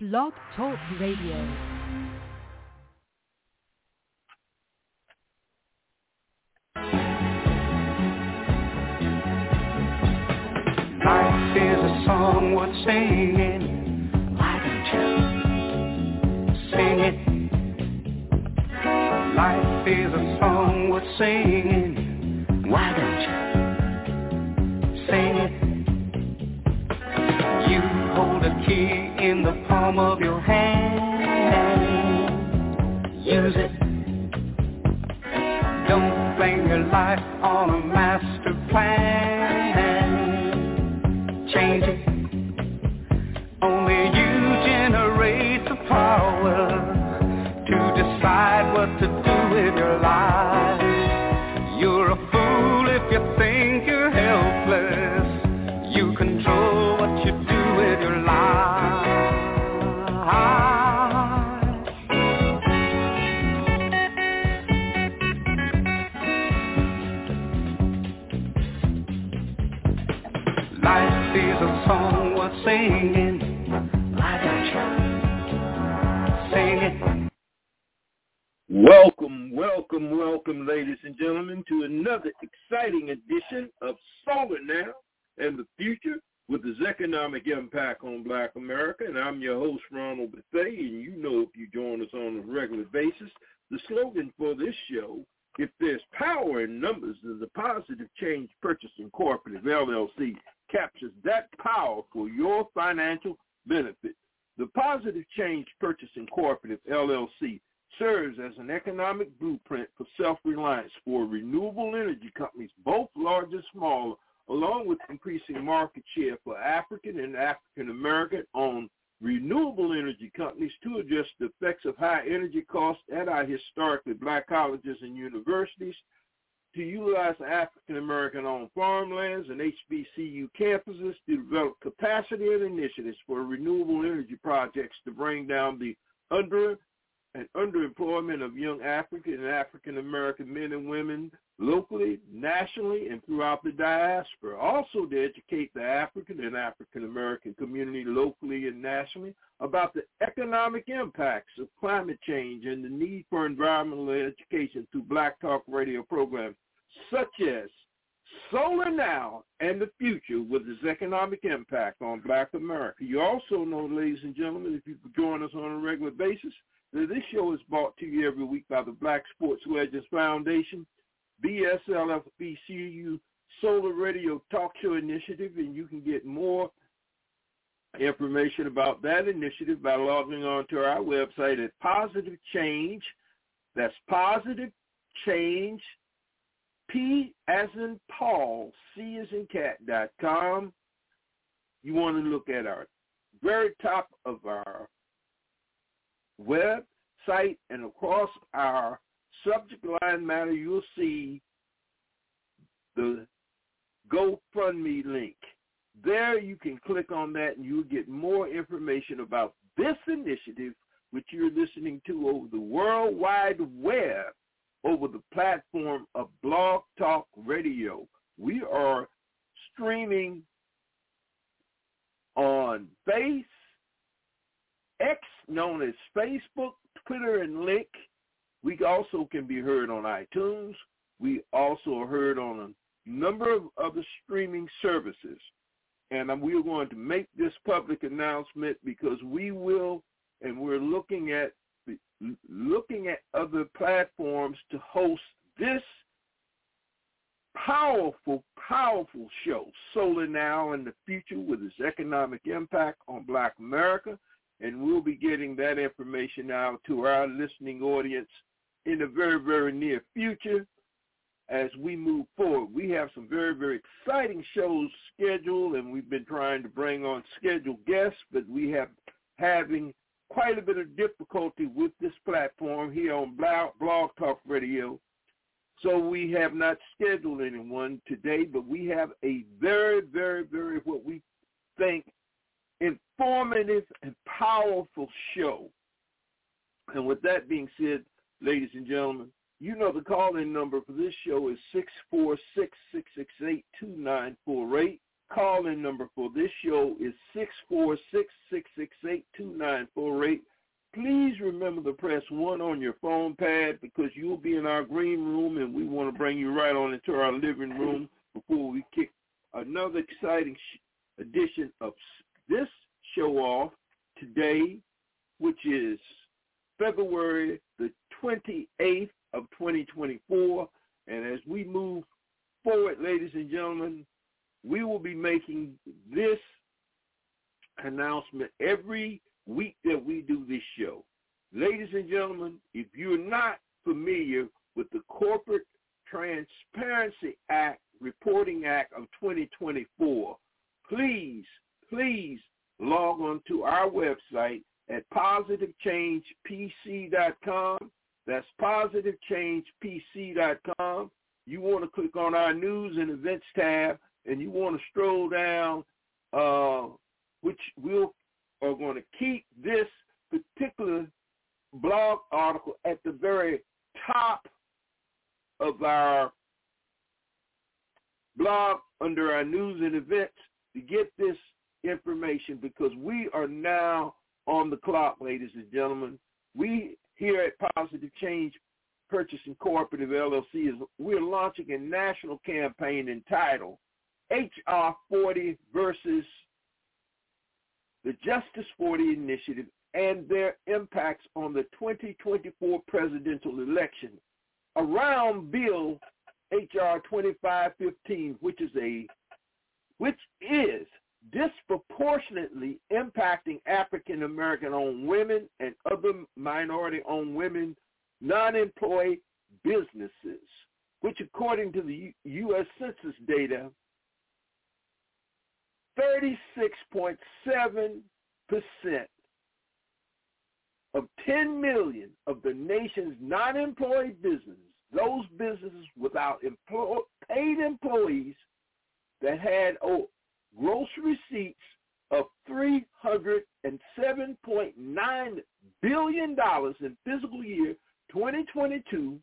Blog Talk Radio. Life is a song worth singing. Why don't you sing it? Life is a song worth singing. Why don't you sing it? You hold a key in the palm of your hand. Use it. Don't blame your life on a master plan. Change it. Only you generate the power to decide what to do with your life. You're a fool if you think you're helpless. You control what you do with your life. Life is a song worth singing. Why don't you sing it? Welcome, ladies and gentlemen, to another exciting edition of Solar Now and the Future with its economic impact on Black America. And I'm your host, Ronald Bethea, and you know if you join us on a regular basis, the slogan for this show, if there's power in numbers, then the Positive Change Purchasing Cooperative, LLC, captures that power for your financial benefit. The Positive Change Purchasing Cooperative, LLC, serves as an economic blueprint for self-reliance for renewable energy companies, both large and small, along with increasing market share for African and African-American-owned renewable energy companies to address the effects of high energy costs at our historically Black colleges and universities, to utilize African-American-owned farmlands and HBCU campuses to develop capacity and initiatives for renewable energy projects to bring down the underemployment of young African and African-American men and women locally, nationally, and throughout the diaspora. Also to educate the African and African-American community locally and nationally about the economic impacts of climate change and the need for environmental education through Black Talk Radio programs such as Solar Now and the Future with its economic impact on Black America. You also know, ladies and gentlemen, if you could join us on a regular basis, that this show is brought to you every week by the Black Sports Legends Foundation, BSLFBCU Solar Radio Talk Show Initiative, and you can get more information about that initiative by logging on to our website at Positive Change. That's Positive Change, P as in Paul, C as in cat.com. You want to look at our very top of our website, and across our subject line matter, you'll see the GoFundMe link. There you can click on that and you'll get more information about this initiative, which you're listening to over the World Wide Web, over the platform of Blog Talk Radio. We are streaming on X, known as Facebook, Twitter, and Link. We also can be heard on iTunes. We also are heard on a number of other streaming services. And we are going to make this public announcement because we will, and we're looking at other platforms to host this powerful show, Solar Now and the Future with its economic impact on Black America. And we'll be getting that information out to our listening audience in the very, very near future as we move forward. We have some very, very exciting shows scheduled, and we've been trying to bring on scheduled guests, but we have having quite a bit of difficulty with this platform here on Blog Talk Radio. So we have not scheduled anyone today, but we have a very, very, very, what we think, informative and powerful show. And with that being said, ladies and gentlemen, you know the call-in number for this show is 646-668-2948. call-in number for this show is 646-668-2948. Please remember to press 1 on your phone pad because you'll be in our green room, and we want to bring you right on into our living room before we kick another exciting edition of this show off today, which is February the 28th of 2024. And as we move forward, ladies and gentlemen, we will be making this announcement every week that we do this show. Ladies and gentlemen, if you're not familiar with the Corporate Transparency Act, Reporting Act of 2024, please log on to our website at positivechangepc.com. That's positivechangepc.com. You want to click on our news and events tab, and you want to stroll down, which are going to keep this particular blog article at the very top of our blog under our news and events to get this information, because we are now on the clock, ladies and gentlemen. We here at Positive Change Purchasing Cooperative LLC we're launching a national campaign entitled HR 40 versus the Justice 40 Initiative and their impacts on the 2024 presidential election around Bill HR 2515, which is disproportionately impacting African American-owned women and other minority-owned women non-employed businesses, which according to the U.S. Census data, 36.7% of 10 million of the nation's non-employed businesses, those businesses without paid employees that had gross receipts of $307.9 billion in fiscal year 2022.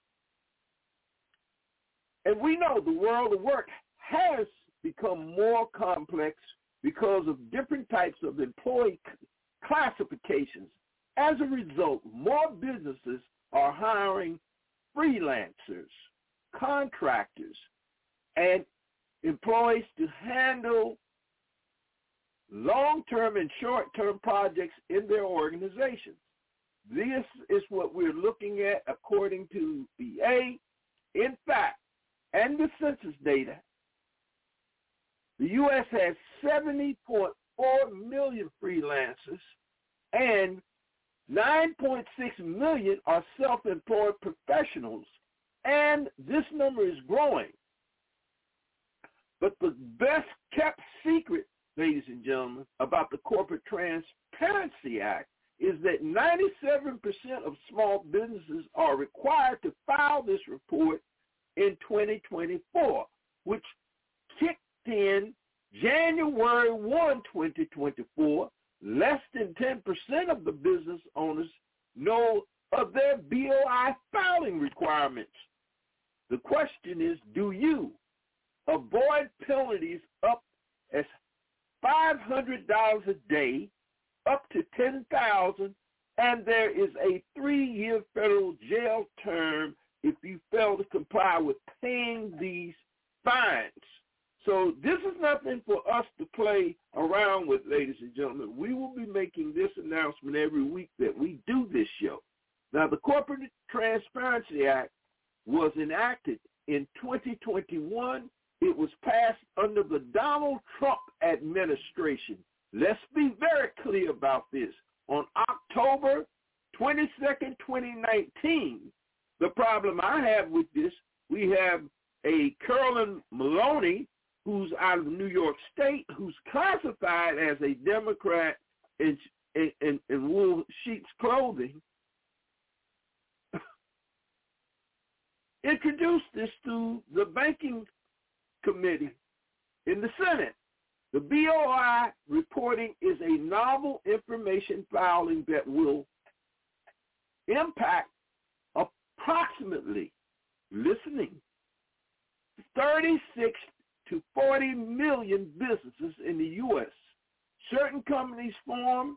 And we know the world of work has become more complex because of different types of employee classifications. As a result, more businesses are hiring freelancers, contractors, and employees to handle long-term and short-term projects in their organizations. This is what we're looking at according to BA. In fact, and the census data, the U.S. has 70.4 million freelancers and 9.6 million are self-employed professionals, and this number is growing. But the best-kept secret, ladies and gentlemen, about the Corporate Transparency Act is that 97% of small businesses are required to file this report in 2024, which kicked in January 1, 2024. Less than 10% of the business owners know of their BOI filing requirements. The question is, do you avoid penalties up as $500 a day, up to $10,000, and there is a 3-year federal jail term if you fail to comply with paying these fines. So this is nothing for us to play around with, ladies and gentlemen. We will be making this announcement every week that we do this show. Now, the Corporate Transparency Act was enacted in 2021. It was passed under the Donald Trump administration. Let's be very clear about this. On October 22nd, 2019, the problem I have with this, we have a Carolyn Maloney, who's out of New York State, who's classified as a Democrat in wool sheep's clothing, introduced this to the Banking Committee in the Senate. The BOI reporting is a novel information filing that will impact approximately, listening, 36 to to 40 million businesses in the U.S. Certain companies formed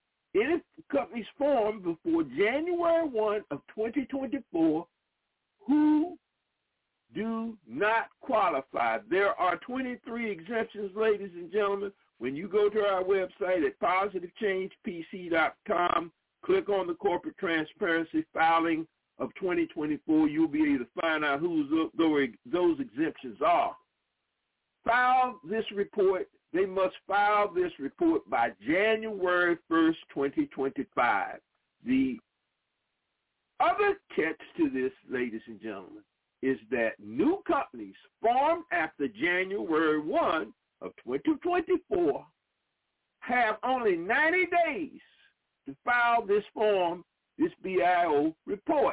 before January 1 of 2024 who do not qualify. There are 23 exemptions, ladies and gentlemen. When you go to our website at positivechangepc.com, click on the corporate transparency filing of 2024, you'll be able to find out who those exemptions are. File this report. They must file this report by January 1st, 2025. The other catch to this, ladies and gentlemen, is that new companies formed after January 1 of 2024 have only 90 days to file this form, this BIO report.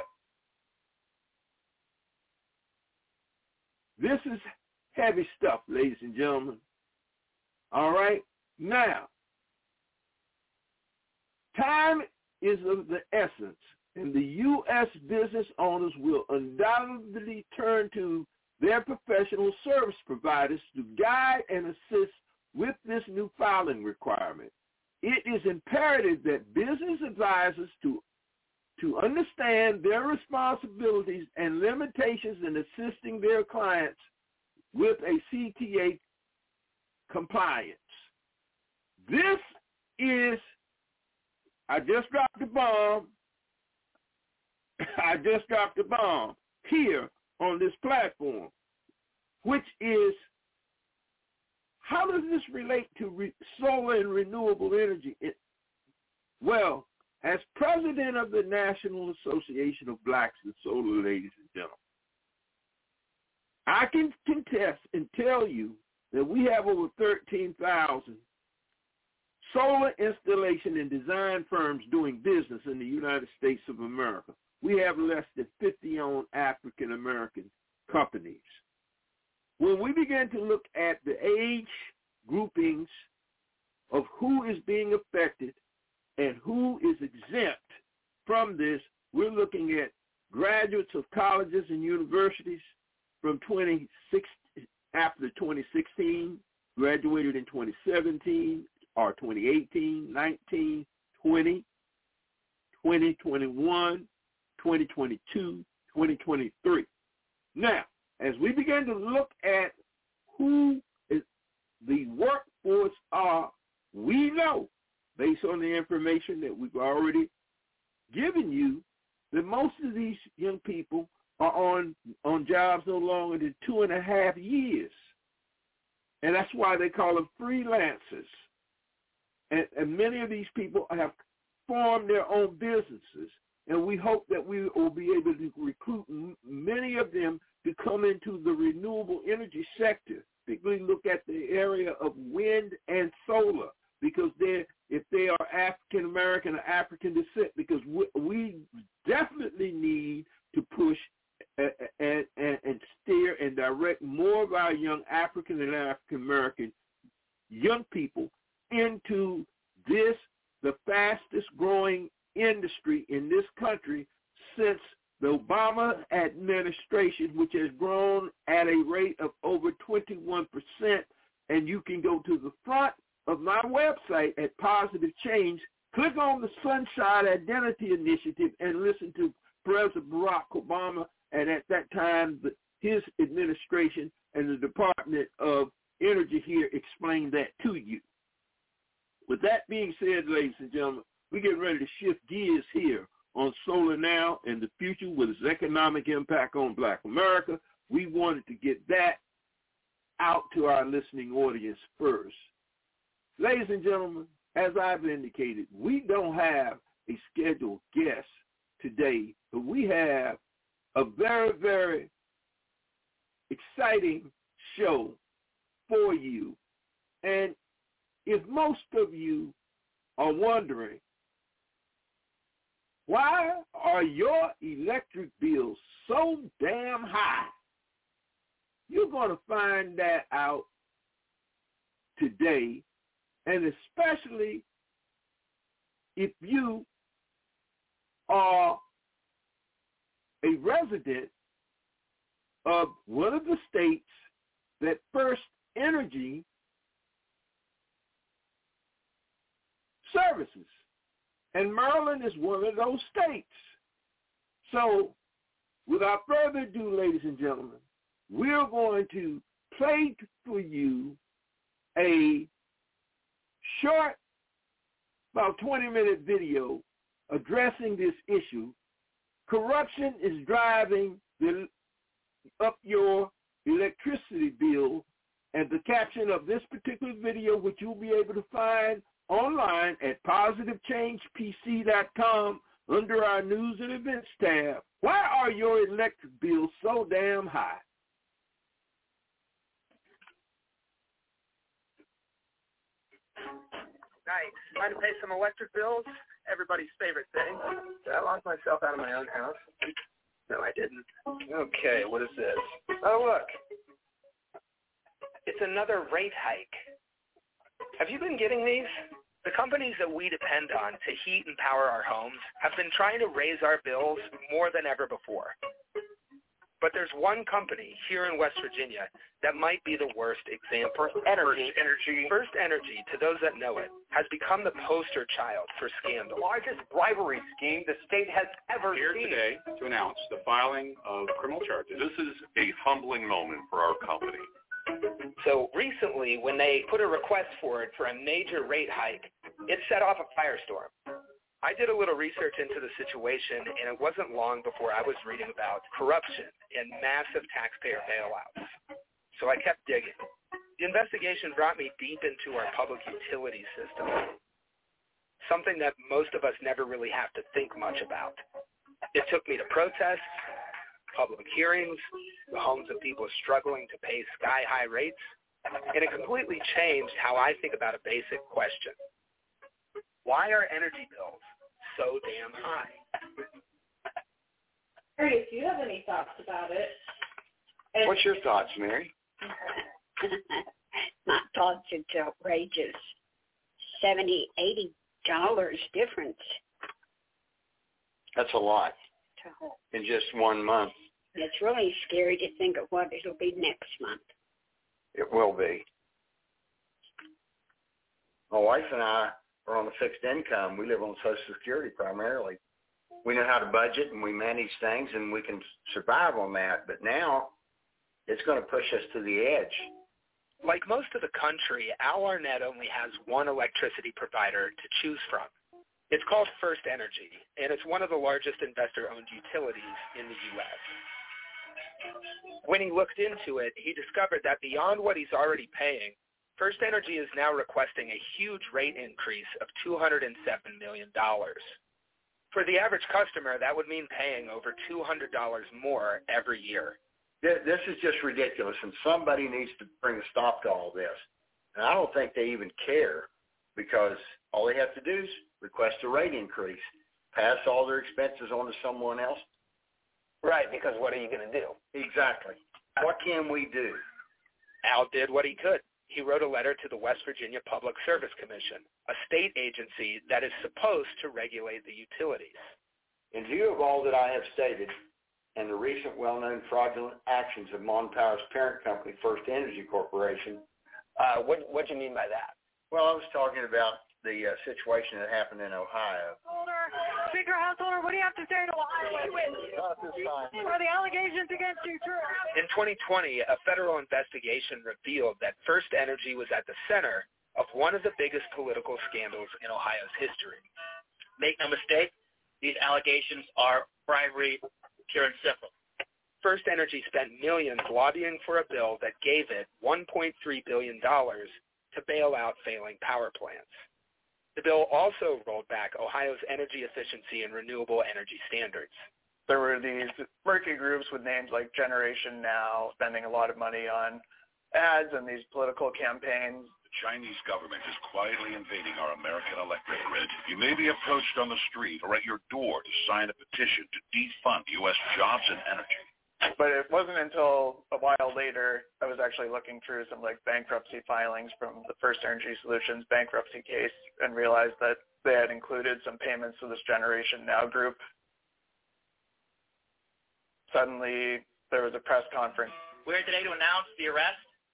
This is heavy stuff, ladies and gentlemen. All right? Now, time is of the essence, and the U.S. business owners will undoubtedly turn to their professional service providers to guide and assist with this new filing requirement. It is imperative that business advisors to understand their responsibilities and limitations in assisting their clients with a CTA compliance. This is, I just dropped the bomb here on this platform, which is, how does this relate to solar and renewable energy? Well, as president of the National Association of Blacks in Solar, ladies and gentlemen, I can contest and tell you that we have over 13,000 solar installation and design firms doing business in the United States of America. We have less than 50 owned African-American companies. When we begin to look at the age groupings of who is being affected and who is exempt from this, we're looking at graduates of colleges and universities from after 2016, graduated in 2017 or 2018, 19, 20, 2021, 2022, 2023. Now, as we begin to look at who is the workforce are, we know, based on the information that we've already given you, that most of these young people are on jobs no longer than 2.5 years. And that's why they call them freelancers. And many of these people have formed their own businesses. And we hope that we will be able to recruit many of them to come into the renewable energy sector, particularly look at the area of wind and solar, because if they are African American or African descent, because we definitely need to push and steer and direct more of our young African and African American young people into this, the fastest growing industry in this country since the Obama administration, which has grown at a rate of over 21%. And you can go to the front of my website at Positive Change, click on the Sunshine Identity Initiative, and listen to President Barack Obama, and at that time, his administration and the Department of Energy here explained that to you. With that being said, ladies and gentlemen, we're getting ready to shift gears here on Solar Now and the Future with its economic impact on Black America. We wanted to get that out to our listening audience first. Ladies and gentlemen, as I've indicated, we don't have a scheduled guest today, but we have a very, very exciting show for you. And if most of you are wondering, why are your electric bills so damn high? You're going to find that out today, and especially if you are a resident of one of the states that First Energy services. And Maryland is one of those states. So without further ado, ladies and gentlemen, we're going to play for you a short, about 20-minute video addressing this issue. Corruption is driving up your electricity bill, and the caption of this particular video, which you'll be able to find online at positivechangepc.com under our news and events tab. Why are your electric bills so damn high? Nice. Trying to pay some electric bills? Everybody's favorite thing. Did I lock myself out of my own house? No, I didn't. Okay, what is this? Oh, look. It's another rate hike. Have you been getting these? The companies that we depend on to heat and power our homes have been trying to raise our bills more than ever before. But there's one company here in West Virginia that might be the worst example. First Energy, to those that know it, has become the poster child for scandal. The largest bribery scheme the state has ever Here seen. Today to announce the filing of criminal charges. This is a humbling moment for our company. So recently, when they put a request forward for a major rate hike, it set off a firestorm. I did a little research into the situation, and it wasn't long before I was reading about corruption and massive taxpayer bailouts. So I kept digging. The investigation brought me deep into our public utility system, something that most of us never really have to think much about. It took me to protests, public hearings, the homes of people struggling to pay sky-high rates, and it completely changed how I think about a basic question. Why are energy bills so damn high? Curtis, do you have any thoughts about it? What's your thoughts, Mary? My thoughts, it's outrageous. $70, $80 difference. That's a lot in just 1 month. It's really scary to think of what it'll be next month. It will be. My wife and I are on a fixed income. We live on Social Security primarily. We know how to budget and we manage things and we can survive on that. But now it's going to push us to the edge. Like most of the country, Al Arnett only has one electricity provider to choose from. It's called First Energy, and it's one of the largest investor-owned utilities in the U.S. When he looked into it, he discovered that beyond what he's already paying, First Energy is now requesting a huge rate increase of $207 million. For the average customer, that would mean paying over $200 more every year. This is just ridiculous, and somebody needs to bring a stop to all this. And I don't think they even care, because all they have to do is request a rate increase, pass all their expenses on to someone else. Right, because what are you going to do? Exactly. What can we do? Al did what he could. He wrote a letter to the West Virginia Public Service Commission, a state agency that is supposed to regulate the utilities. In view of all that I have stated and the recent well-known fraudulent actions of Mon Power's parent company, First Energy Corporation. What do you mean by that? Well, I was talking about the situation that happened in Ohio. Speaker Householder, what do you have to say to Ohio? Are the allegations against you true? In 2020, a federal investigation revealed that First Energy was at the center of one of the biggest political scandals in Ohio's history. Make no mistake, these allegations are bribery, pure and simple. First Energy spent millions lobbying for a bill that gave it $1.3 billion to bail out failing power plants. The bill also rolled back Ohio's energy efficiency and renewable energy standards. There were these murky groups with names like Generation Now spending a lot of money on ads and these political campaigns. The Chinese government is quietly invading our American electric grid. You may be approached on the street or at your door to sign a petition to defund U.S. jobs and energy. But it wasn't until a while later I was actually looking through some bankruptcy filings from the First Energy Solutions bankruptcy case and realized that they had included some payments to this Generation Now group. Suddenly there was a press conference. We're here today to announce the arrest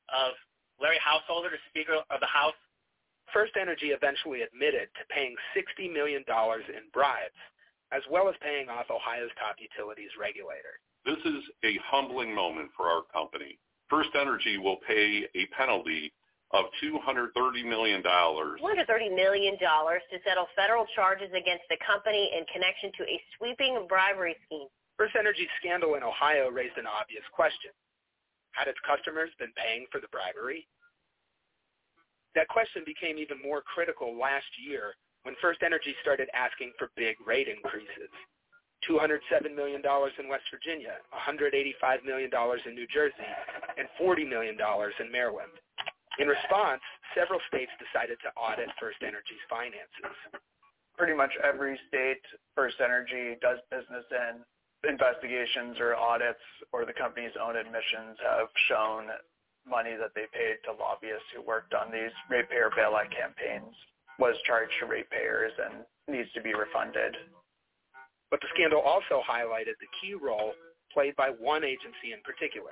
of Larry Householder, the Speaker of the House? First Energy eventually admitted to paying $60 million in bribes, as well as paying off Ohio's top utilities regulator. This is a humbling moment for our company. First Energy will pay a penalty of $230 million. $230 million to settle federal charges against the company in connection to a sweeping bribery scheme. First Energy's scandal in Ohio raised an obvious question. Had its customers been paying for the bribery? That question became even more critical last year when First Energy started asking for big rate increases. $207 million in West Virginia, $185 million in New Jersey, and $40 million in Maryland. In response, several states decided to audit First Energy's finances. Pretty much every state First Energy does business in, investigations or audits or the company's own admissions have shown money that they paid to lobbyists who worked on these ratepayer bailout campaigns was charged to ratepayers and needs to be refunded. But the scandal also highlighted the key role played by one agency in particular.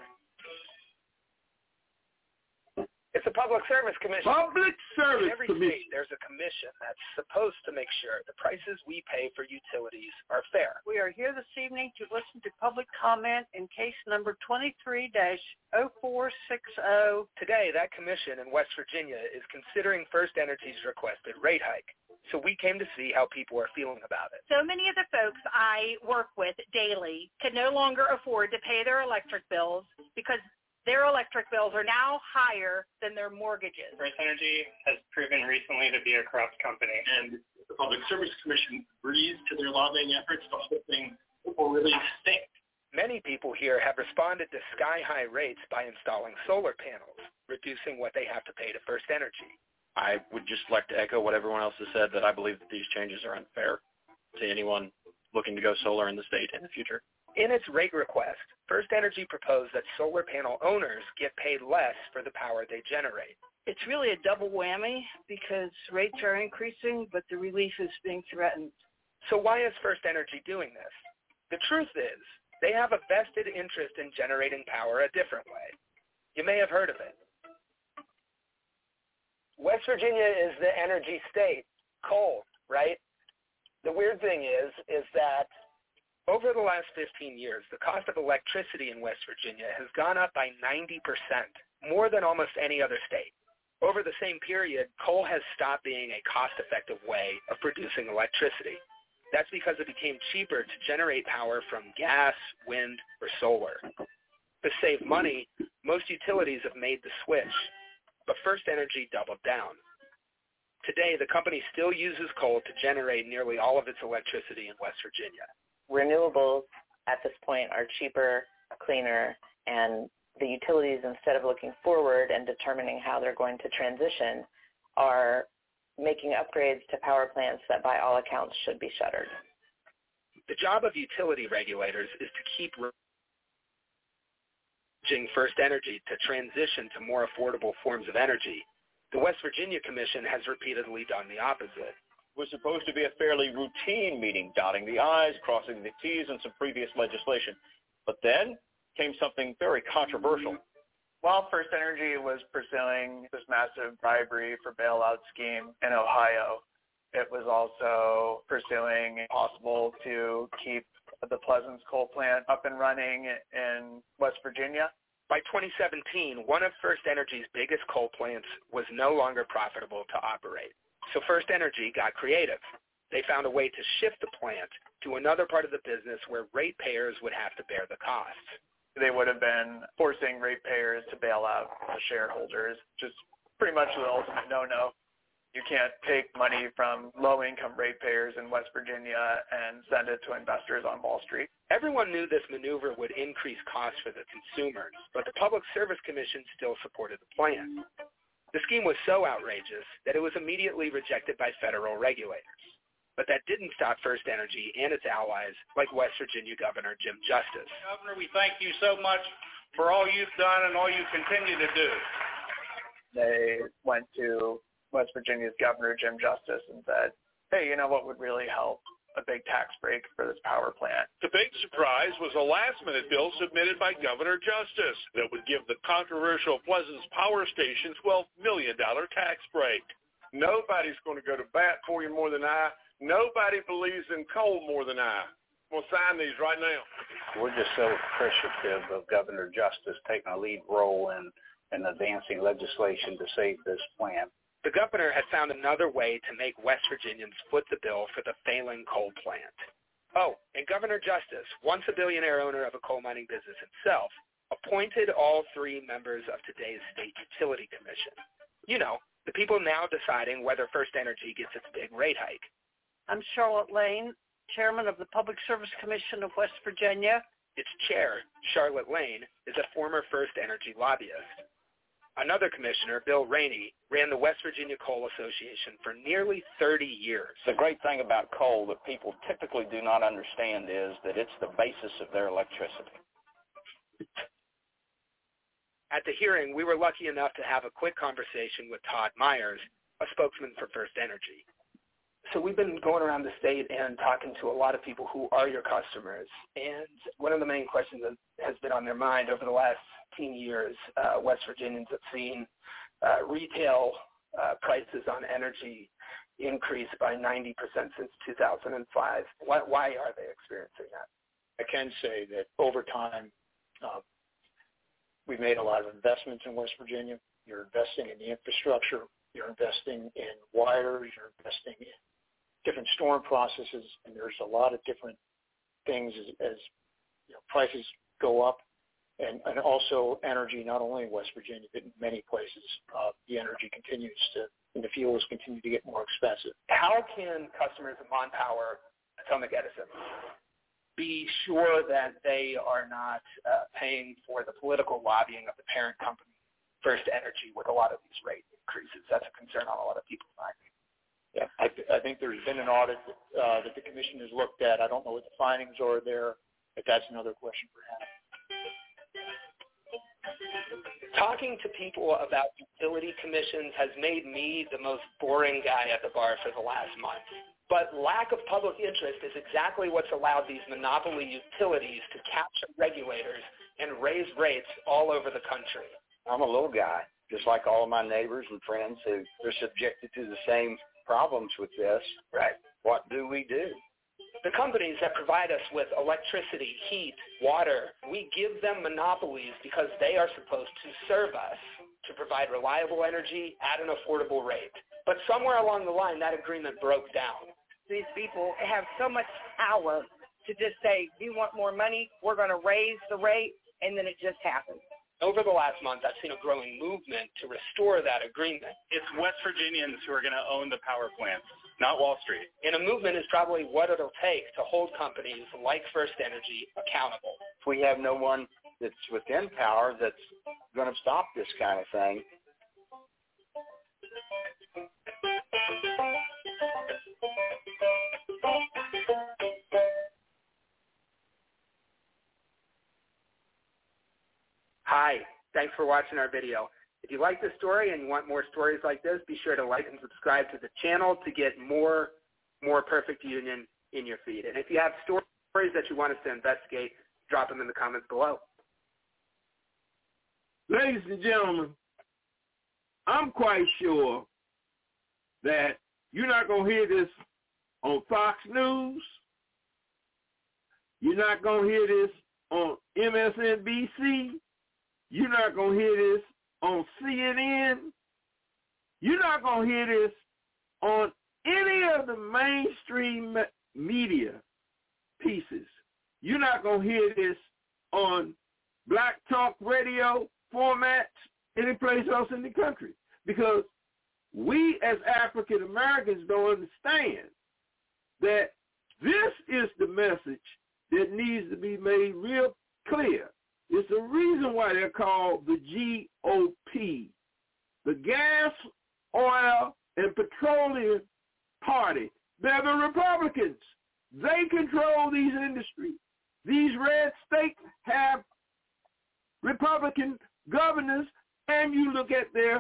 It's a public service commission. Public service in every commission. state, there's a commission that's supposed to make sure the prices we pay for utilities are fair. We are here this evening to listen to public comment in case number 23-0460. Today, that commission in West Virginia is considering First Energy's requested rate hike. So we came to see how people are feeling about it. So many of the folks I work with daily can no longer afford to pay their electric bills because their electric bills are now higher than their mortgages. First Energy has proven recently to be a corrupt company. And the Public Service Commission agrees to their lobbying efforts. The whole thing will really stink. Many people here have responded to sky-high rates by installing solar panels, reducing what they have to pay to First Energy. I would just like to echo what everyone else has said, that I believe that these changes are unfair to anyone looking to go solar in the state in the future. In its rate request, First Energy proposed that solar panel owners get paid less for the power they generate. It's really a double whammy because rates are increasing, but the relief is being threatened. So why is First Energy doing this? The truth is, they have a vested interest in generating power a different way. You may have heard of it. West Virginia is the energy state. Coal, right? The weird thing is that over the last 15 years, the cost of electricity in West Virginia has gone up by 90%, more than almost any other state. Over the same period, coal has stopped being a cost-effective way of producing electricity. That's because it became cheaper to generate power from gas, wind, or solar. To save money, most utilities have made the switch, but First Energy doubled down. Today, the company still uses coal to generate nearly all of its electricity in West Virginia. Renewables at this point are cheaper, cleaner, and the utilities, instead of looking forward and determining how they're going to transition, are making upgrades to power plants that by all accounts should be shuttered. The job of utility regulators is to keep urging First Energy to transition to more affordable forms of energy. The West Virginia Commission has repeatedly done the opposite. Was supposed to be a fairly routine meeting, dotting the I's, crossing the T's, and some previous legislation. But then came something very controversial. While First Energy was pursuing this massive bribery for bailout scheme in Ohio, it was also pursuing possible to keep the Pleasants coal plant up and running in West Virginia. By 2017, one of First Energy's biggest coal plants was no longer profitable to operate. So First Energy got creative. They found a way to shift the plant to another part of the business where ratepayers would have to bear the costs. They would have been forcing ratepayers to bail out the shareholders, just pretty much the ultimate no-no. You can't take money from low-income ratepayers in West Virginia and send it to investors on Wall Street. Everyone knew this maneuver would increase costs for the consumers, but the Public Service Commission still supported the plan. The scheme was so outrageous that it was immediately rejected by federal regulators. But that didn't stop First Energy and its allies, like West Virginia Governor Jim Justice. Governor, we thank you so much for all you've done and all you continue to do. They went to West Virginia's Governor Jim Justice and said, hey, you know what would really help a big tax break for this power plant. The big surprise was a last-minute bill submitted by Governor Justice that would give the controversial Pleasants Power Station $12 million tax break. Nobody's going to go to bat for you more than I. Nobody believes in coal more than I. I'm going to sign these right now. We're just so appreciative of Governor Justice taking a lead role in advancing legislation to save this plant. The governor had found another way to make West Virginians foot the bill for the failing coal plant. Oh, and Governor Justice, once a billionaire owner of a coal mining business himself, appointed all 3 members of today's State Utility Commission. You know, the people now deciding whether First Energy gets its big rate hike. I'm Charlotte Lane, Chairman of the Public Service Commission of West Virginia. Its chair, Charlotte Lane, is a former First Energy lobbyist. Another commissioner, Bill Rainey, ran the West Virginia Coal Association for nearly 30 years. The great thing about coal that people typically do not understand is that it's the basis of their electricity. At the hearing, we were lucky enough to have a quick conversation with Todd Myers, a spokesman for First Energy. So we've been going around the state and talking to a lot of people who are your customers. And one of the main questions that has been on their mind over the last 10 years, West Virginians have seen retail prices on energy increase by 90% since 2005. Why are they experiencing that? I can say that over time, we've made a lot of investments in West Virginia. You're investing in the infrastructure. You're investing in wires. You're investing in different storm processes, and there's a lot of different things as you know, prices go up, and also energy, not only in West Virginia, but in many places, the energy continues to, and the fuels continue to get more expensive. How can customers of Mon Power, Atomic Edison, be sure that they are not paying for the political lobbying of the parent company, First Energy, with a lot of these rate increases? That's a concern on a lot of people's minds. Yeah, I think there's been an audit that the commission has looked at. I don't know what the findings are there, but that's another question for Hannah. Talking to people about utility commissions has made me the most boring guy at the bar for the last month. But lack of public interest is exactly what's allowed these monopoly utilities to capture regulators and raise rates all over the country. I'm a little guy, just like all of my neighbors and friends who are subjected to the same problems with this. Right. What do we do? The companies that provide us with electricity, heat, water, we give them monopolies because they are supposed to serve us to provide reliable energy at an affordable rate. But somewhere along the line, that agreement broke down. These people have so much power to just say, you want more money, we're going to raise the rate, and then it just happens. Over the last month, I've seen a growing movement to restore that agreement. It's West Virginians who are going to own the power plants, not Wall Street. And a movement is probably what it'll take to hold companies like First Energy accountable. If we have no one that's within power that's going to stop this kind of thing, Hi, thanks for watching our video. If you like this story and you want more stories like this, be sure to like and subscribe to the channel to get more Perfect Union in your feed. And if you have stories that you want us to investigate, drop them in the comments below. Ladies and gentlemen, I'm quite sure that you're not going to hear this on Fox News. You're not going to hear this on MSNBC. You're not going to hear this on CNN. You're not going to hear this on any of the mainstream media pieces. You're not going to hear this on Black Talk Radio formats anyplace else in the country, because we as African Americans don't understand that this is the message that needs to be made real clear. It's the reason why they're called the GOP, the Gas, Oil, and Petroleum Party. They're the Republicans. They control these industries. These red states have Republican governors, and you look at their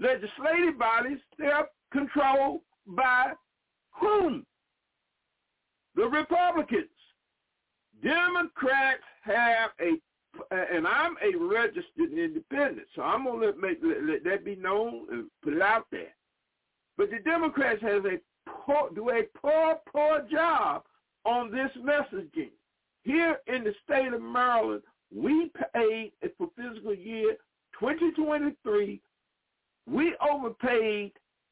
legislative bodies, they're controlled by whom? the Republicans. Democrats have and I'm a registered independent, so I'm going to let that be known and put it out there. But the Democrats do a poor job on this messaging. Here in the state of Maryland, we paid for fiscal year 2023, we overpaid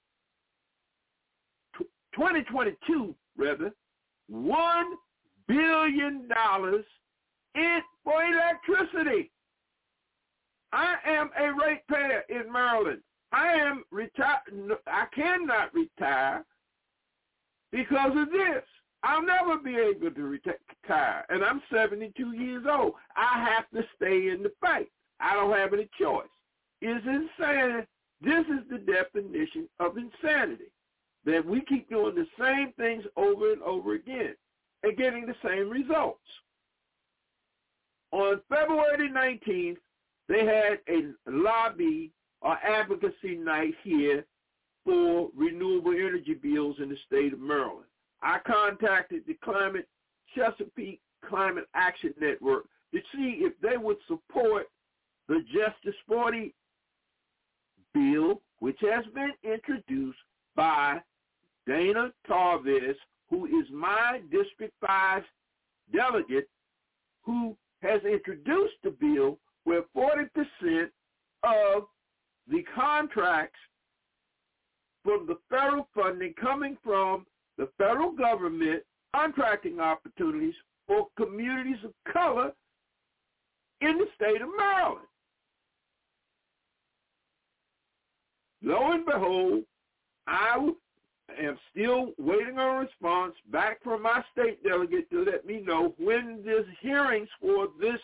2022, rather, $1 billion for electricity. I am a ratepayer in Maryland. I am retired. I cannot retire because of this. I'll never be able to retire, and I'm 72 years old. I have to stay in the fight. I don't have any choice. It's insanity. This is the definition of insanity, that we keep doing the same things over and over again and getting the same results. On February 19th, they had a lobby or advocacy night here for renewable energy bills in the state of Maryland. I contacted the Chesapeake Climate Action Network to see if they would support the Justice 40 bill, which has been introduced by Dana Tarvis, who is my District 5 delegate, who has introduced the bill where 40% of the contracts from the federal funding coming from the federal government, contracting opportunities for communities of color in the state of Maryland. Lo and behold, I am still waiting on a response back from my state delegate to let me know when this hearings for this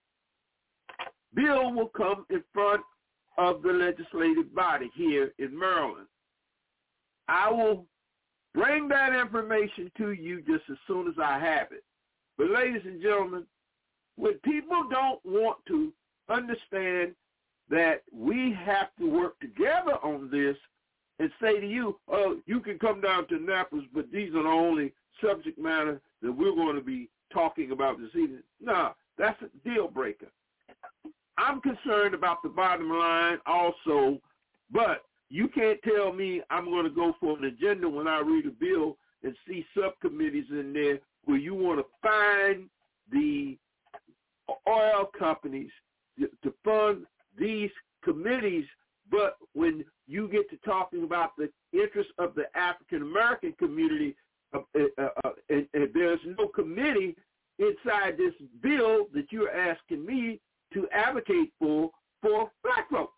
bill will come in front of the legislative body here in Maryland. I will bring that information to you just as soon as I have it. But ladies and gentlemen, when people don't want to understand that we have to work together on this and say to you, oh, you can come down to Annapolis, but these are the only subject matter that we're going to be talking about this evening. No, that's a deal breaker. I'm concerned about the bottom line also, but you can't tell me I'm going to go for an agenda when I read a bill and see subcommittees in there where you want to find the oil companies to fund these committees, but when you get to talking about the interests of the African-American community, and there's no committee inside this bill that you're asking me to advocate for black folks.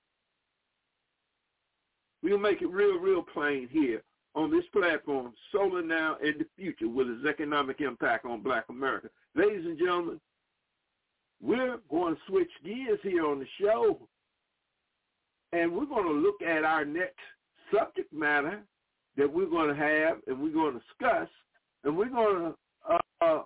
We'll make it real plain here on this platform, Solar Now and the Future, with its economic impact on black America. Ladies and gentlemen, we're going to switch gears here on the show, and we're going to look at our next subject matter that we're going to have and we're going to discuss, and we're going to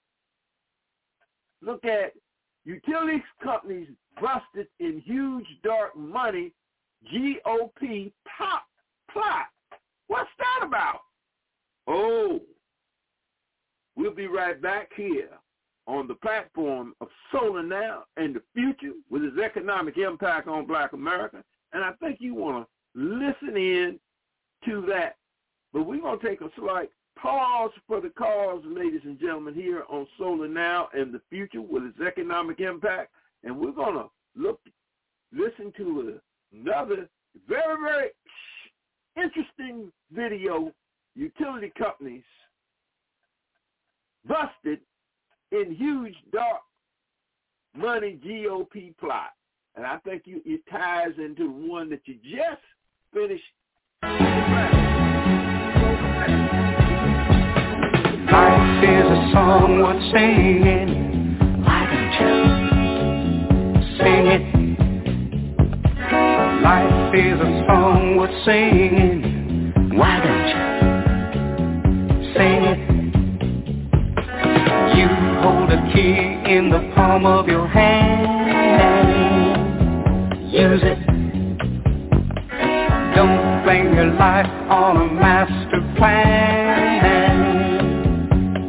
look at utilities companies busted in huge dark money GOP plot. What's that about? Oh, we'll be right back here on the platform of Solar Now and the Future with its economic impact on black America. And I think you want to listen in to that. But we're going to take a slight pause for the cause, ladies and gentlemen, here on Solar Now and the Future with its economic impact. And we're going to listen to another very interesting video. Utility companies busted in huge dark money GOP plot. And I think it ties into one that you just finished. Life is a song worth singing. Why don't you sing it? Life is a song worth singing. Why don't you sing it? You hold a key in the palm of your hand. Use it. Don't blame your life on a master plan.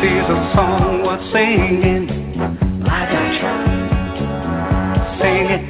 is a song worth singing. Why don't you sing it?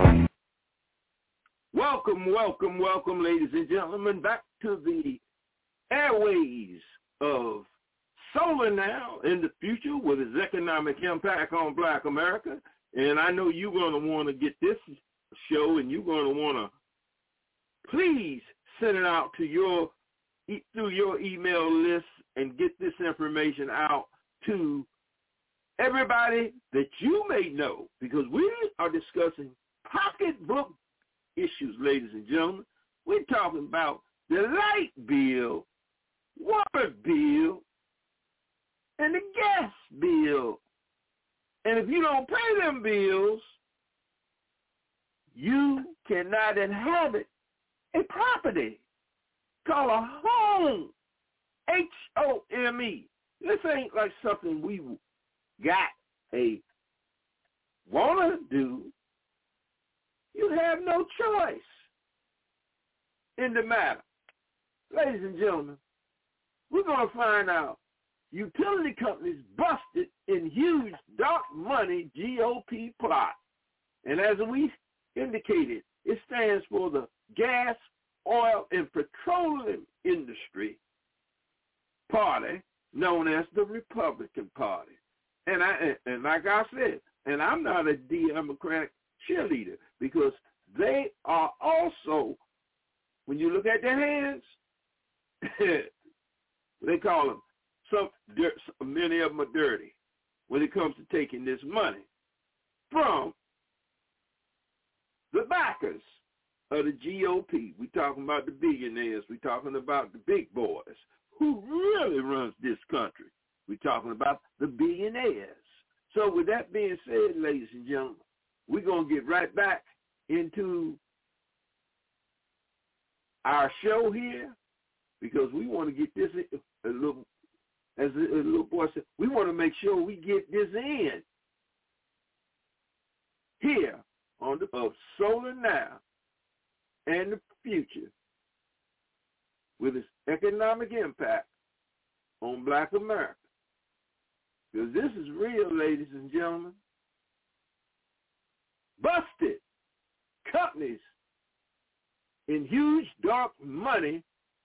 Welcome, ladies and gentlemen, back to the airways of Solar Now in the Future with its economic impact on Black America. And I know you're going to want to get this show, and you're going to want to please send it out to through your email list and get this information out to everybody that you may know, because we are discussing pocketbook issues, ladies and gentlemen. We're talking about the light bill, water bill, and the gas bill. And if you don't pay them bills, you cannot inhabit a property called a home, H-O-M-E. This ain't like something we want to do. You have no choice in the matter. Ladies and gentlemen, we're going to find out utility companies busted in huge dark money GOP plot. And as we indicated, it stands for the Gas, Oil, and Petroleum Industry Party, known as the Republican Party. And like I said, and I'm not a Democratic cheerleader, because they are also, when you look at their hands, they call them, many of them are dirty when it comes to taking this money from the backers of the GOP. We're talking about the billionaires. We're talking about the big boys who really runs this country. We're talking about the billionaires. So with that being said, ladies and gentlemen, we're going to get right back into our show here, because we want to get this a little, as a little boy said, we want to make sure we get this in here on the of Solar Now and the Future with its economic impact on Black America. Because this is real, ladies and gentlemen. Busted companies in huge dark money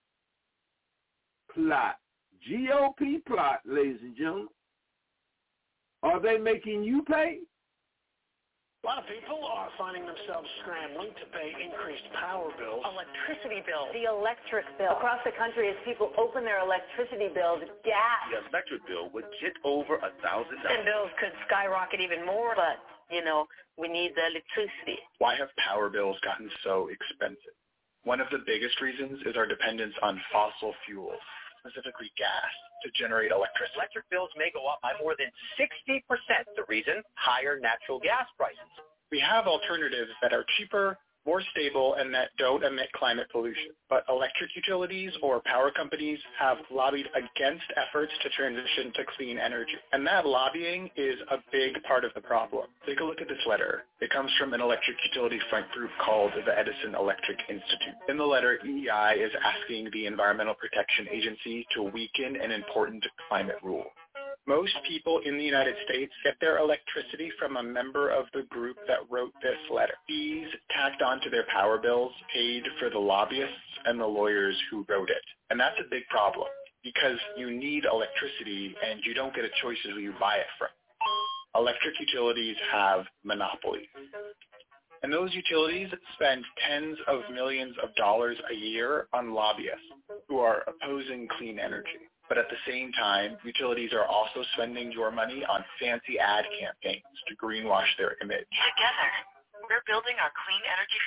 plot, GOP plot, ladies and gentlemen. Are they making you pay? A lot of people are finding themselves scrambling to pay increased power bills. Electricity bills. The electric bill. Across the country, as people open their electricity bills, gas. The electric bill would get over $1,000. And bills could skyrocket even more, but, we need the electricity. Why have power bills gotten so expensive? One of the biggest reasons is our dependence on fossil fuels, specifically gas, to generate electricity. Electric bills may go up by more than 60%. The reason? Higher natural gas prices. We have alternatives that are cheaper, more stable, and that don't emit climate pollution. But electric utilities or power companies have lobbied against efforts to transition to clean energy. And that lobbying is a big part of the problem. Take a look at this letter. It comes from an electric utility front group called the Edison Electric Institute. In the letter, EEI is asking the Environmental Protection Agency to weaken an important climate rule. Most people in the United States get their electricity from a member of the group that wrote this letter. Fees tacked onto their power bills paid for the lobbyists and the lawyers who wrote it. And that's a big problem, because you need electricity and you don't get a choice of who you buy it from. Electric utilities have monopolies. And those utilities spend tens of millions of dollars a year on lobbyists who are opposing clean energy. But at the same time, utilities are also spending your money on fancy ad campaigns to greenwash their image. Together, we're building our clean energy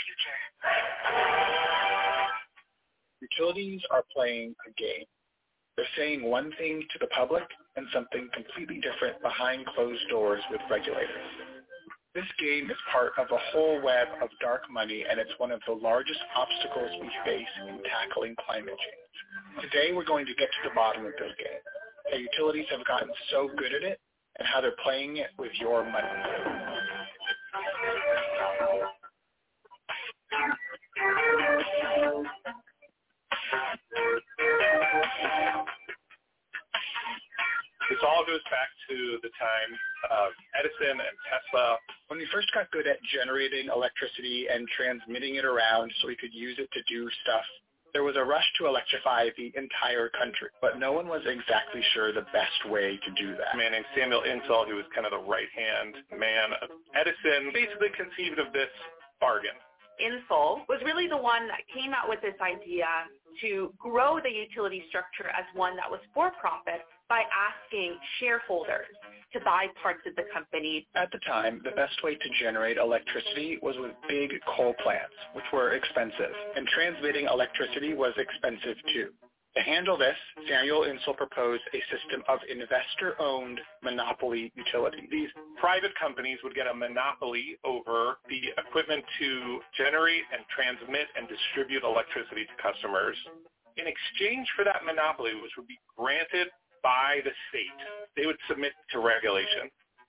future. Utilities are playing a game. They're saying one thing to the public and something completely different behind closed doors with regulators. This game is part of a whole web of dark money, and it's one of the largest obstacles we face in tackling climate change. Today, we're going to get to the bottom of this game. How utilities have gotten so good at it, and how they're playing it with your money. This all goes back to the time of Edison and Tesla. When we first got good at generating electricity and transmitting it around so we could use it to do stuff, there was a rush to electrify the entire country, but no one was exactly sure the best way to do that. A man named Samuel Insull, who was kind of the right-hand man of Edison, basically conceived of this bargain. Insull was really the one that came out with this idea to grow the utility structure as one that was for profit by asking shareholders to buy parts of the company. At the time, the best way to generate electricity was with big coal plants, which were expensive, and transmitting electricity was expensive too. To handle this, Samuel Insull proposed a system of investor-owned monopoly utilities. These private companies would get a monopoly over the equipment to generate and transmit and distribute electricity to customers. In exchange for that monopoly, which would be granted by the state, they would submit to regulation.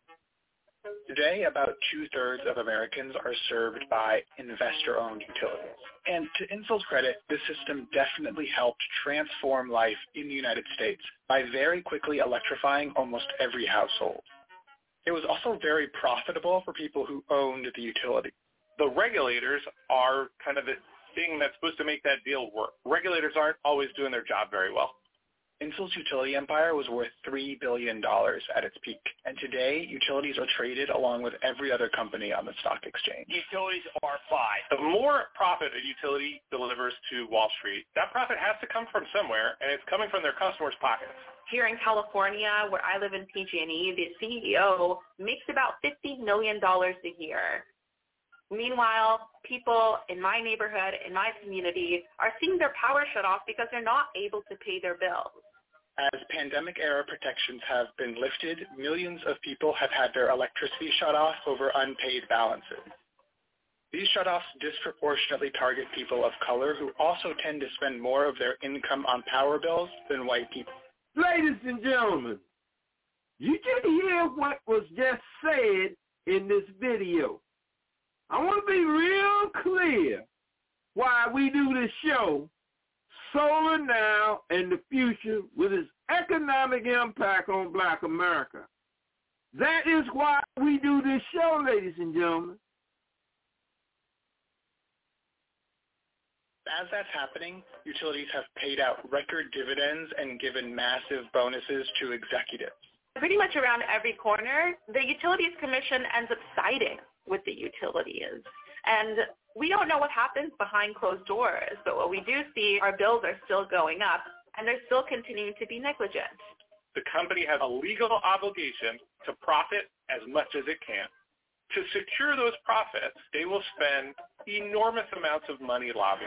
Today, about 2/3 of Americans are served by investor-owned utilities. And to Insull's credit, this system definitely helped transform life in the United States by very quickly electrifying almost every household. It was also very profitable for people who owned the utility. The regulators are kind of the thing that's supposed to make that deal work. Regulators aren't always doing their job very well. Insull's utility empire was worth $3 billion at its peak, and today utilities are traded along with every other company on the stock exchange. Utilities are fine. The more profit a utility delivers to Wall Street, that profit has to come from somewhere, and it's coming from their customers' pockets. Here in California, where I live in PG&E, the CEO makes about $50 million a year. Meanwhile, people in my neighborhood, in my community, are seeing their power shut off because they're not able to pay their bills. As pandemic-era protections have been lifted, millions of people have had their electricity shut off over unpaid balances. These shutoffs disproportionately target people of color who also tend to spend more of their income on power bills than white people. Ladies and gentlemen, you can hear what was just said in this video. I want to be real clear why we do this show, Solar Now and the Future, with its economic impact on Black America. That is why we do this show, ladies and gentlemen. As that's happening, utilities have paid out record dividends and given massive bonuses to executives. Pretty much around every corner, the Utilities Commission ends up siding with the utilities. And we don't know what happens behind closed doors, but what we do see, our bills are still going up, and they're still continuing to be negligent. The company has a legal obligation to profit as much as it can. To secure those profits, they will spend enormous amounts of money lobbying.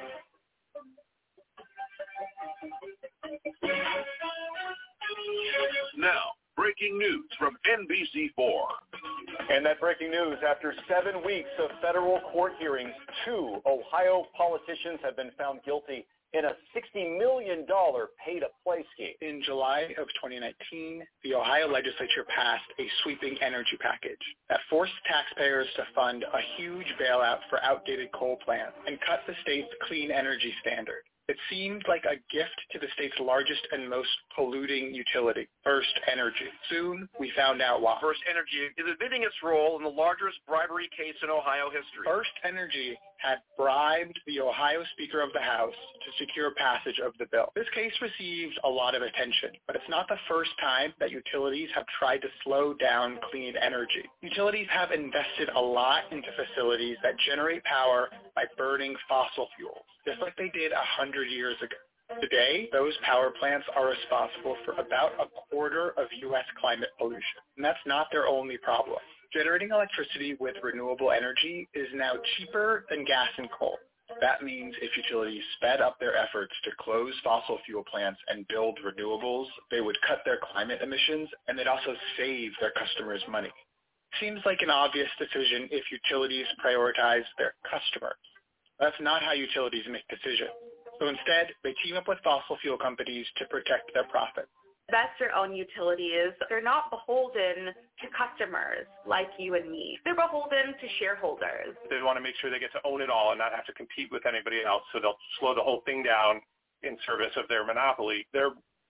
Now, breaking news from NBC4. And that breaking news, after 7 weeks of federal court hearings, 2 Ohio politicians have been found guilty in a $60 million pay-to-play scheme. In July of 2019, the Ohio legislature passed a sweeping energy package that forced taxpayers to fund a huge bailout for outdated coal plants and cut the state's clean energy standard. It seemed like a gift to the state's largest and most polluting utility, First Energy. Soon, we found out why. First Energy is admitting its role in the largest bribery case in Ohio history. First Energy had bribed the Ohio Speaker of the House to secure passage of the bill. This case received a lot of attention, but it's not the first time that utilities have tried to slow down clean energy. Utilities have invested a lot into facilities that generate power by burning fossil fuels, just like they did 100 years ago. Today, those power plants are responsible for about a quarter of U.S. climate pollution, and that's not their only problem. Generating electricity with renewable energy is now cheaper than gas and coal. That means if utilities sped up their efforts to close fossil fuel plants and build renewables, they would cut their climate emissions, and they'd also save their customers money. Seems like an obvious decision if utilities prioritize their customers. That's not how utilities make decisions. So instead, they team up with fossil fuel companies to protect their profits. Investor-owned utilities, they're not beholden to customers like you and me. They're beholden to shareholders. They want to make sure they get to own it all and not have to compete with anybody else, so they'll slow the whole thing down in service of their monopoly. They're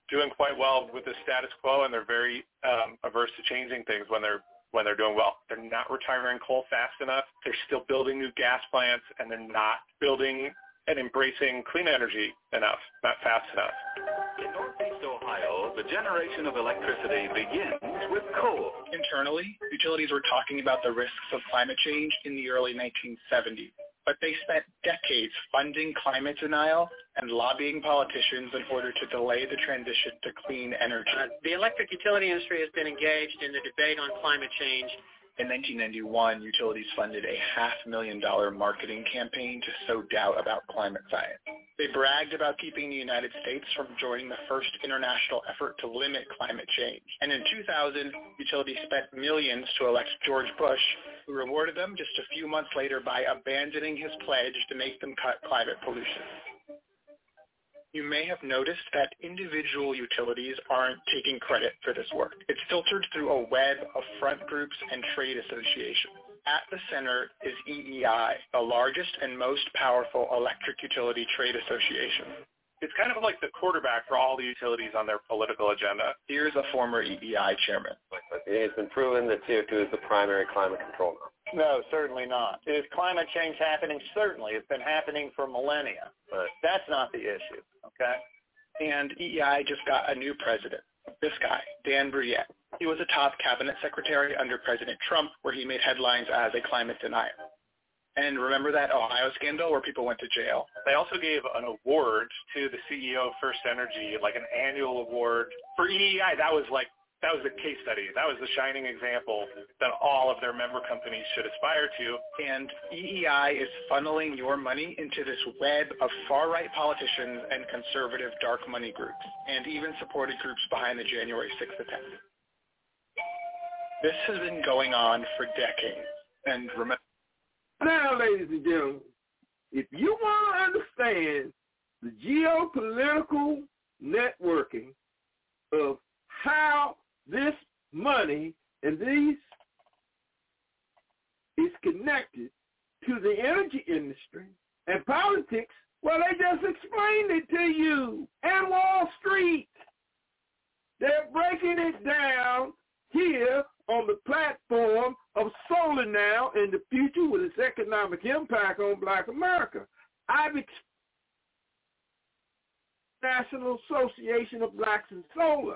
doing quite well with the status quo, and they're very averse to changing things when they're doing well. They're not retiring coal fast enough. They're still building new gas plants, and they're not building and embracing clean energy enough, not fast enough. In Northeast Ohio, the generation of electricity begins with coal. Internally, utilities were talking about the risks of climate change in the early 1970s, but they spent decades funding climate denial and lobbying politicians in order to delay the transition to clean energy. The electric utility industry has been engaged in the debate on climate change. In 1991, utilities funded a $500,000 marketing campaign to sow doubt about climate science. They bragged about keeping the United States from joining the first international effort to limit climate change. And in 2000, utilities spent millions to elect George Bush, who rewarded them just a few months later by abandoning his pledge to make them cut climate pollution. You may have noticed that individual utilities aren't taking credit for this work. It's filtered through a web of front groups and trade associations. At the center is EEI, the largest and most powerful electric utility trade association. It's kind of like the quarterback for all the utilities on their political agenda. Here's a former EEI chairman. It's been proven that CO2 is the primary climate control now. No, certainly not. Is climate change happening? Certainly. It's been happening for millennia. But that's not the issue, okay? And EEI just got a new president, this guy, Dan Brouillette. He was a top cabinet secretary under President Trump, where he made headlines as a climate denier. And remember that Ohio scandal where people went to jail? They also gave an award to the CEO of First Energy, like an annual award. For EEI, that was the case study. That was the shining example that all of their member companies should aspire to. And EEI is funneling your money into this web of far-right politicians and conservative dark money groups, and even supported groups behind the January 6th attack. This has been going on for decades. And remember, now, ladies and gentlemen, if you want to understand the geopolitical networking of how this money and these is connected to the energy industry and politics, well, they just explained it to you. And Wall Street, they're breaking it down here on the platform of Solar Now in the future with its economic impact on Black America. I've National Association of Blacks in Solar.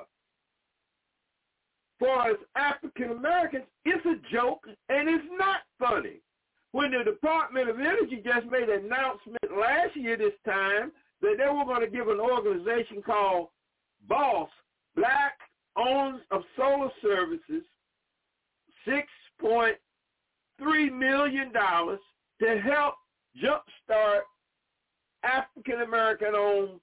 For us African Americans, it's a joke and it's not funny. When the Department of Energy just made an announcement last year this time that they were going to give an organization called BOSS, Black Owners of Solar Services, $6.3 million to help jumpstart African American-owned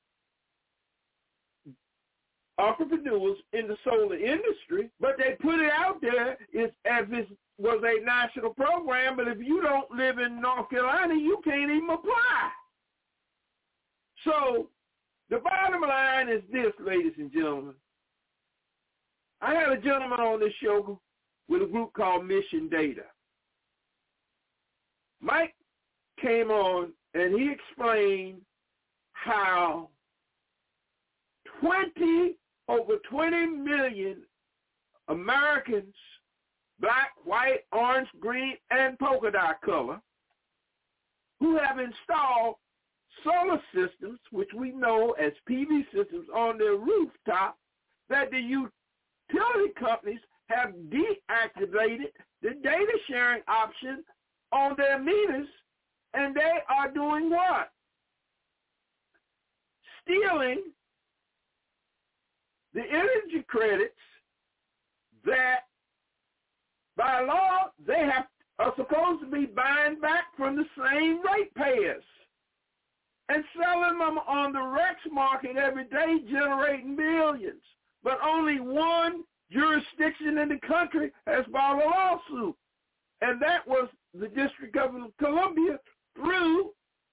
entrepreneurs in the solar industry, but they put it out there as it was a national program, but if you don't live in North Carolina, you can't even apply. So the bottom line is this, ladies and gentlemen. I had a gentleman on this show with a group called Mission Data. Mike came on and he explained how over 20 million Americans, black, white, orange, green, and polka dot color, who have installed solar systems, which we know as PV systems, on their rooftop, that the utility companies have deactivated the data sharing option on their meters, and they are doing what? Stealing the energy credits that by law they are supposed to be buying back from the same ratepayers and selling them on the Rex market every day, generating millions. But only one jurisdiction in the country has filed a lawsuit, and that was the District of Columbia through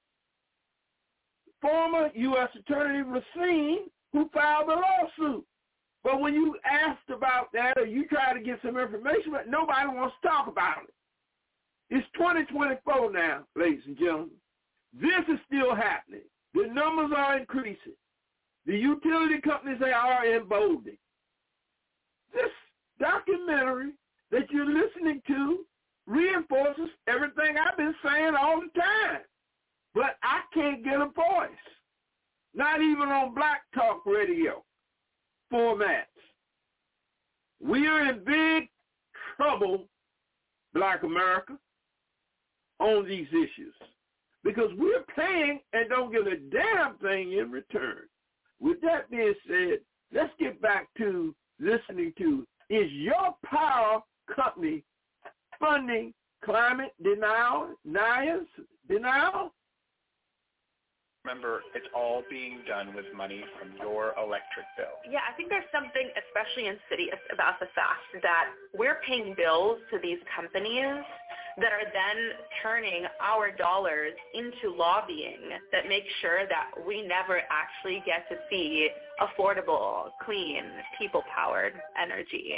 former U.S. Attorney Racine, who filed a lawsuit. But when you asked about that or you try to get some information, but nobody wants to talk about it. It's 2024 now, ladies and gentlemen. This is still happening. The numbers are increasing. The utility companies are emboldened. This documentary that you're listening to reinforces everything I've been saying all the time. But I can't get a voice, not even on Black Talk Radio formats. We are in big trouble, Black America, on these issues because we're paying and don't get a damn thing in return. With that being said, let's get back to listening to, is your power company funding climate denial? Remember, it's all being done with money from your electric bill. Yeah, I think there's something, especially in cities, about the fact that we're paying bills to these companies that are then turning our dollars into lobbying that makes sure that we never actually get to see affordable, clean, people-powered energy.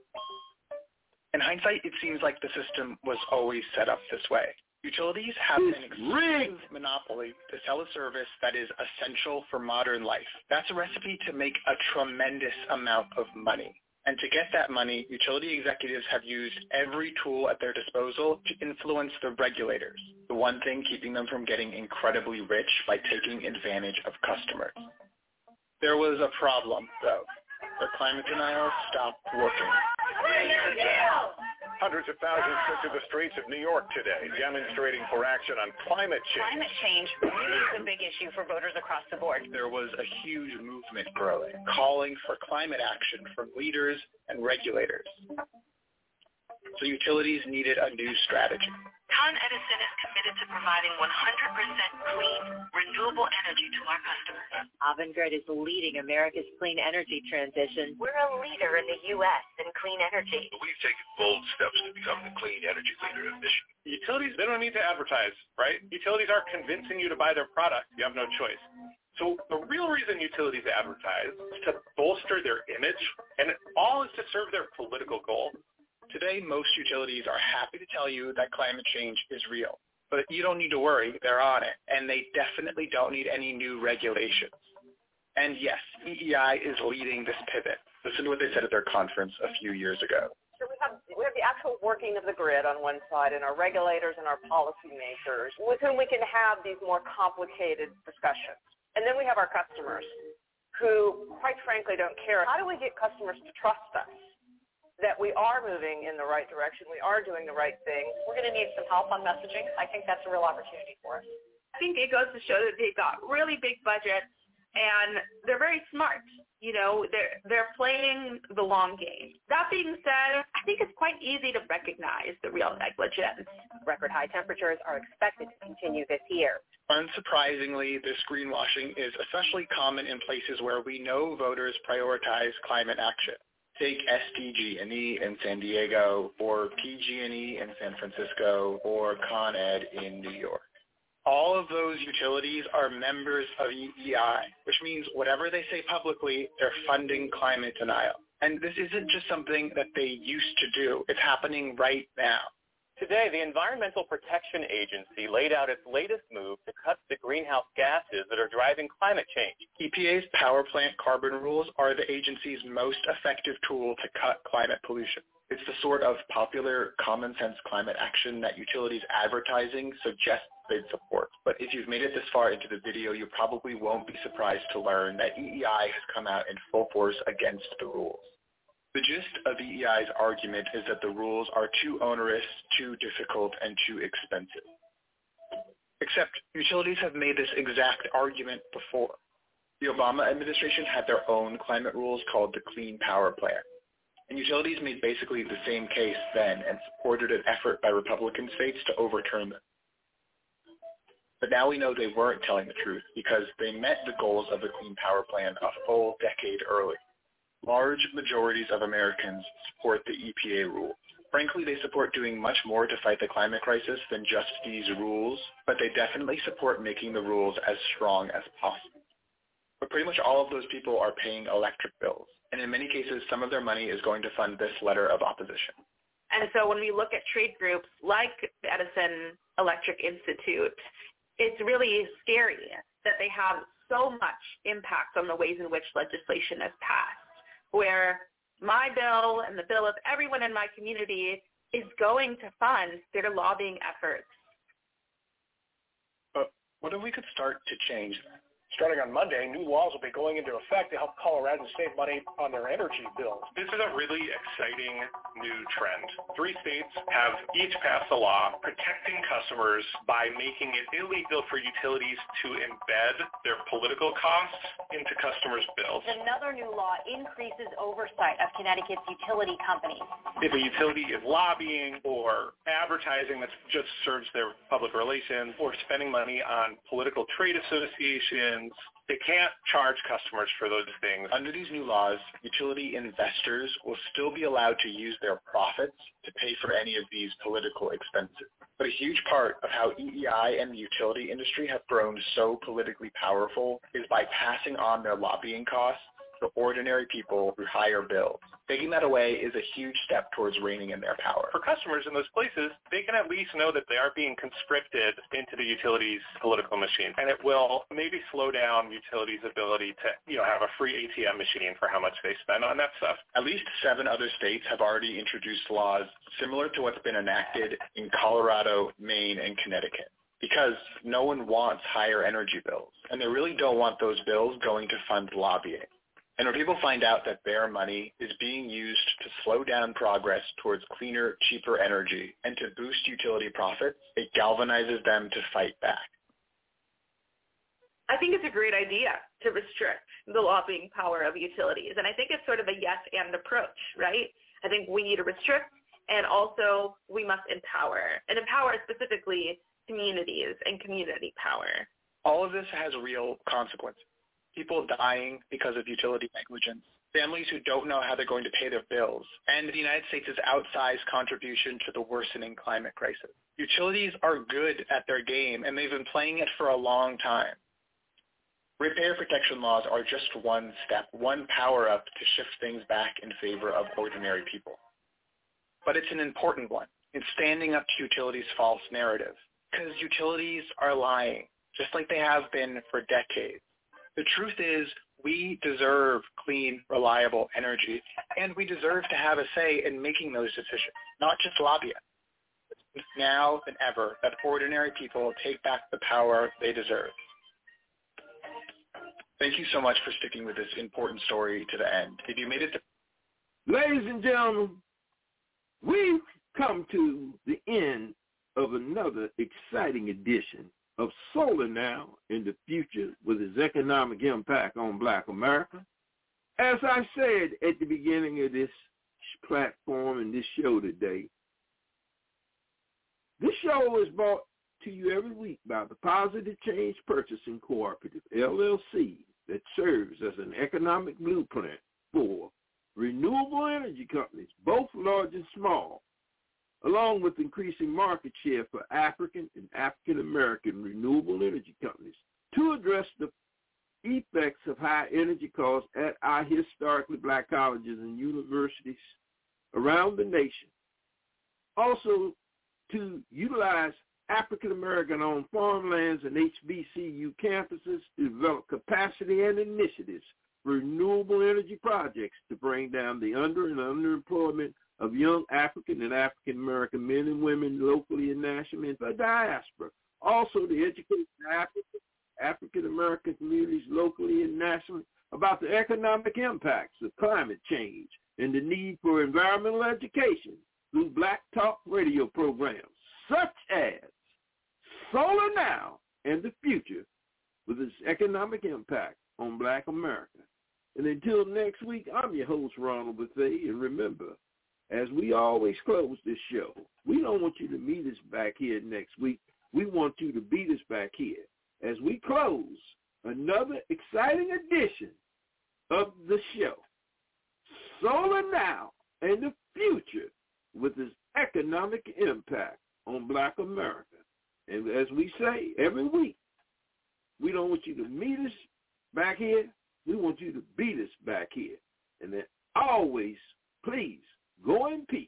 In hindsight, it seems like the system was always set up this way. Utilities have an exclusive monopoly to sell a service that is essential for modern life. That's a recipe to make a tremendous amount of money. And to get that money, utility executives have used every tool at their disposal to influence the regulators, the one thing keeping them from getting incredibly rich by taking advantage of customers. There was a problem, though. Their climate denial stopped working. Hundreds of thousands took to the streets of New York today, demonstrating for action on climate change. Climate change really is a big issue for voters across the board. There was a huge movement growing, calling for climate action from leaders and regulators. So utilities needed a new strategy. Con Edison is committed to providing 100% clean, renewable energy to our customers. Avangrid is leading America's clean energy transition. We're a leader in the U.S. in clean energy. We've taken bold steps to become the clean energy leader of Michigan. Utilities, they don't need to advertise, right? Utilities are convincing you to buy their product. You have no choice. So the real reason utilities advertise is to bolster their image, and it all is to serve their political goal. Today, most utilities are happy to tell you that climate change is real. But you don't need to worry, they're on it. And they definitely don't need any new regulations. And yes, EEI is leading this pivot. Listen to what they said at their conference a few years ago. So we have the actual working of the grid on one side and our regulators and our policymakers with whom we can have these more complicated discussions. And then we have our customers who, quite frankly, don't care. How do we get customers to trust us? That we are moving in the right direction, we are doing the right thing. We're going to need some help on messaging. I think that's a real opportunity for us. I think it goes to show that they've got really big budgets and they're very smart. You know, they're playing the long game. That being said, I think it's quite easy to recognize the real negligence. Record high temperatures are expected to continue this year. Unsurprisingly, this greenwashing is especially common in places where we know voters prioritize climate action. Take SDG&E in San Diego, or PG&E in San Francisco, or Con Ed in New York. All of those utilities are members of EEI, which means whatever they say publicly, they're funding climate denial. And this isn't just something that they used to do. It's happening right now. Today, the Environmental Protection Agency laid out its latest move to cut the greenhouse gases that are driving climate change. EPA's power plant carbon rules are the agency's most effective tool to cut climate pollution. It's the sort of popular, common-sense climate action that utilities advertising suggests they'd support. But if you've made it this far into the video, you probably won't be surprised to learn that EEI has come out in full force against the rules. The gist of EEI's argument is that the rules are too onerous, too difficult, and too expensive. Except utilities have made this exact argument before. The Obama administration had their own climate rules called the Clean Power Plan. And utilities made basically the same case then and supported an effort by Republican states to overturn them. But now we know they weren't telling the truth because they met the goals of the Clean Power Plan a full decade early. Large majorities of Americans support the EPA rules. Frankly, they support doing much more to fight the climate crisis than just these rules, but they definitely support making the rules as strong as possible. But pretty much all of those people are paying electric bills, and in many cases, some of their money is going to fund this letter of opposition. And so when we look at trade groups like the Edison Electric Institute, it's really scary that they have so much impact on the ways in which legislation is passed, where my bill and the bill of everyone in my community is going to fund their lobbying efforts. But what if we could start to change that? Starting on Monday, new laws will be going into effect to help Coloradans save money on their energy bills. This is a really exciting new trend. 3 states have each passed a law protecting customers by making it illegal for utilities to embed their political costs into customers' bills. Another new law increases oversight of Connecticut's utility companies. If a utility is lobbying or advertising that just serves their public relations or spending money on political trade associations, they can't charge customers for those things. Under these new laws, utility investors will still be allowed to use their profits to pay for any of these political expenses. But a huge part of how EEI and the utility industry have grown so politically powerful is by passing on their lobbying costs to ordinary people through higher bills. Taking that away is a huge step towards reining in their power. For customers in those places, they can at least know that they aren't being conscripted into the utilities' political machine, and it will maybe slow down utilities' ability to, have a free ATM machine for how much they spend on that stuff. At least 7 other states have already introduced laws similar to what's been enacted in Colorado, Maine, and Connecticut, because no one wants higher energy bills, and they really don't want those bills going to fund lobbying. And when people find out that their money is being used to slow down progress towards cleaner, cheaper energy and to boost utility profits, it galvanizes them to fight back. I think it's a great idea to restrict the lobbying power of utilities. And I think it's sort of a yes and approach, right? I think we need to restrict, and also we must empower, and empower specifically communities and community power. All of this has real consequences. People dying because of utility negligence, families who don't know how they're going to pay their bills, and the United States' outsized contribution to the worsening climate crisis. Utilities are good at their game, and they've been playing it for a long time. Ratepayer protection laws are just one step, one power-up to shift things back in favor of ordinary people. But it's an important one in standing up to utilities' false narrative, because utilities are lying, just like they have been for decades. The truth is, we deserve clean, reliable energy, and we deserve to have a say in making those decisions, not just lobbyists. It's now than ever that ordinary people take back the power they deserve. Thank you so much for sticking with this important story to the end. If you made it to... Ladies and gentlemen, we've come to the end of another exciting edition of Solar Now in the Future with its economic impact on Black America. As I said at the beginning of this platform and this show today, this show is brought to you every week by the Positive Change Purchasing Cooperative, LLC, that serves as an economic blueprint for renewable energy companies, both large and small, along with increasing market share for African and African-American renewable energy companies to address the effects of high energy costs at our historically Black colleges and universities around the nation. Also, to utilize African-American-owned farmlands and HBCU campuses to develop capacity and initiatives for renewable energy projects to bring down the underemployment of young African and African-American men and women locally and nationally, and the diaspora. Also to educate African-American communities locally and nationally about the economic impacts of climate change and the need for environmental education through Black Talk radio programs, such as Solar Now and the Future with its economic impact on Black America. And until next week, I'm your host, Ronald Bethea, and remember, as we always close this show, we don't want you to meet us back here next week. We want you to beat us back here as we close another exciting edition of the show, Solar Now and the Future with its economic impact on Black America. And as we say every week, we don't want you to meet us back here. We want you to beat us back here. And then always, please, go in peace.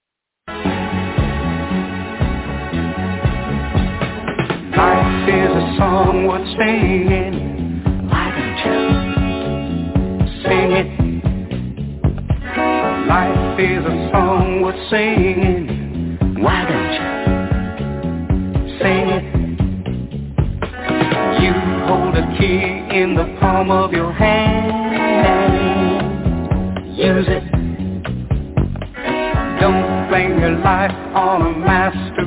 Life is a song worth singing. Why don't you sing it? Life is a song worth singing. Why don't you sing it? You hold a key in the palm of your hand. Use it. Don't blame your life on a master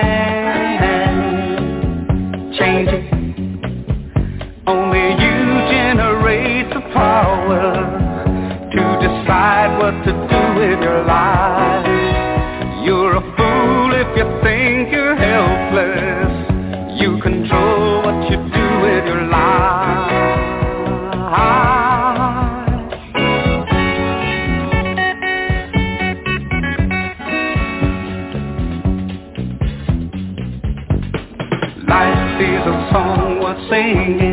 plan. Change it. Only you generate the power to decide what to do with your life. You're a fool if you think you're helpless. You control what you do with your life. Life is a song worth singing.